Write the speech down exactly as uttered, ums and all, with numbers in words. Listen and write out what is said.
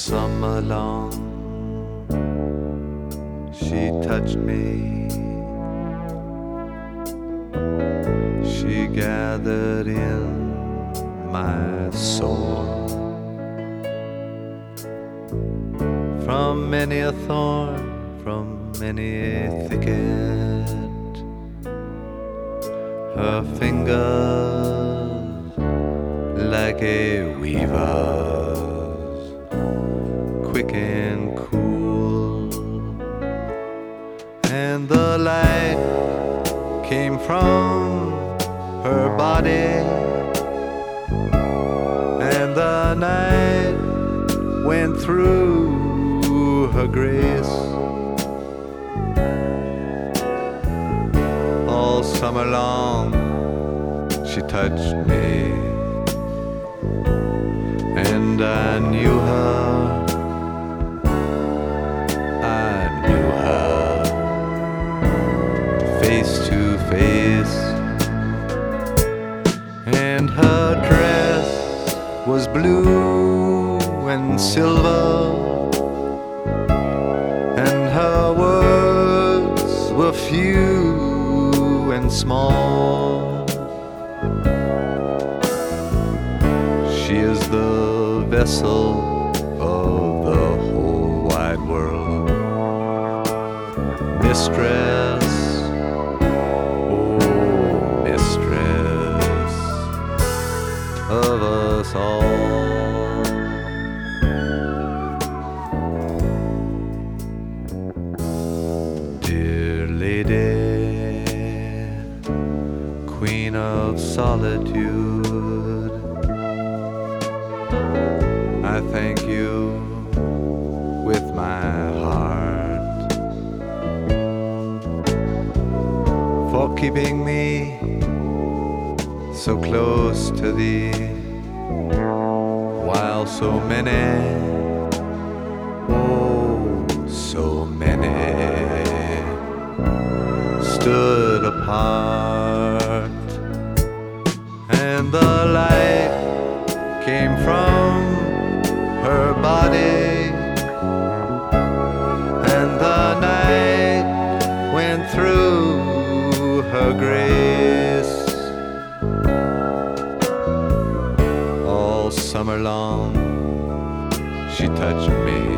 summer long. She touched me, she gathered in my soul. From many a thorn, from many a thicket, her fingers like a weaver's, quick and cool. And the light came from her body, and the night went through her grace. All summer long she touched me, and I knew her, I knew her, face to face. And her dress was blue and silver, and her words were few and small. She is the vessel of the whole wide world, mistress, oh mistress of us all. Dear lady, queen of solitude, I thank you with my heart for keeping me so close to thee, while so many, oh so many, stood apart. And the light came from her body, and the night went through her grace. All summer long she touched me,